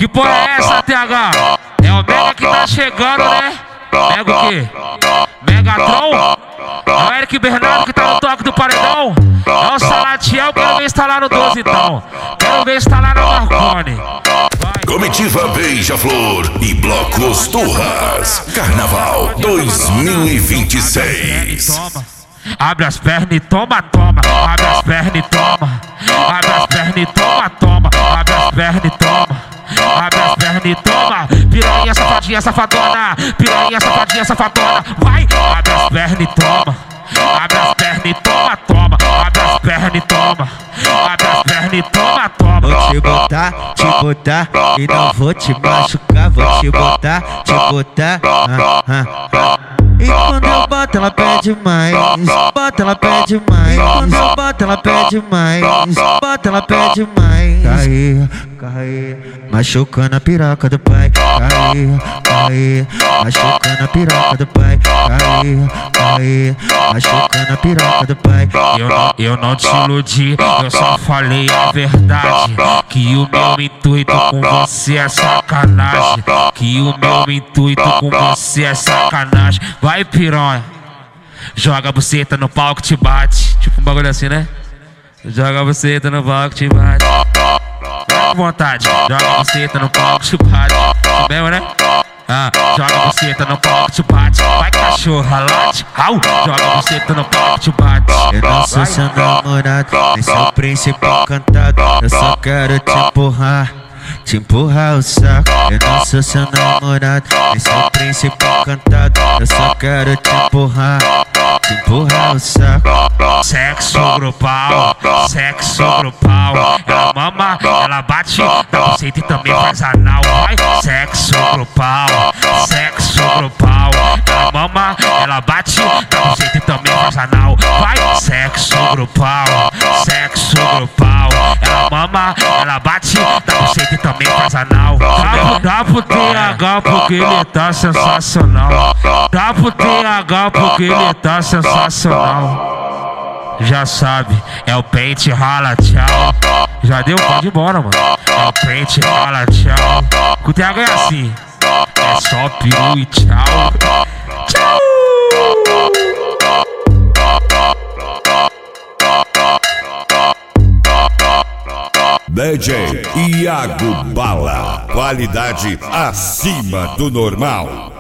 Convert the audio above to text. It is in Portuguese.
Que porra é essa, TH? É o Mega que tá chegando, né? Mega o quê? Megatron? É o Eric Bernardo que tá no toque do paredão. É o Salatiel, quero ver instalar no 12 então. Quero ver instalar na Marconi. Comitiva Beija-Flor e Blocos Turras. Carnaval 2026. Abre as pernas e toma, toma. Abre as pernas e toma. Abre as pernas e toma, toma. Abre as pernas e toma. Abre as pernas e toma. Piranha, safadinha, safadona. Piranha, safadinha, safadona. Vai! Abre as pernas e toma. Abre as pernas e toma, toma. Abre as pernas e toma. Abre as pernas e toma, toma. Vou te botar e não vou te machucar. Vou te botar, E quando eu boto ela pede mais. Bota ela pede mais. Quando eu boto ela pede mais. Bota ela pede mais. Cai, machucando a piroca do pai. Cai, machucando a piroca do pai. Cai, machucando a piroca do pai. Eu não te iludi, eu só falei a verdade. Que o meu intuito com você é sacanagem. Que o meu intuito com você é sacanagem. Vai, piranha, joga a buceta no palco, te bate. Tipo um bagulho assim, né? Joga a buceta no palco, te bate. Vai com vontade, joga a buceta no palco, te bate. Mesmo, né? Joga a buceta no palco, te bate. Vai, cachorra, late. Joga a buceta no palco, te bate. Eu não sou seu namorado, nem seu príncipe encantado. Eu só quero te empurrar o saco. Eu não sou seu namorado, nem seu príncipe encantado. Eu só quero te empurrar o saco. Sexo grupal, sexo grupal. Ela mama, ela bate na buceta e também faz anal. Vai, sexo grupal, sexo grupal. Ela mama, ela bate na buceta e também faz anal. Vai, sexo grupal, sexo grupal. Ela mama, ela bate na buceta e também faz anal. Dá pro TH porque ele tá sensacional. Dá pro TH porque ele tá sensacional. Já sabe, é o pente, rala, tchau. Já deu? Pode ir embora, mano. É o pente, rala, tchau. Com o TH é assim. É só peru e tchau. Tchau! DJ Iago Bala. Qualidade acima do normal.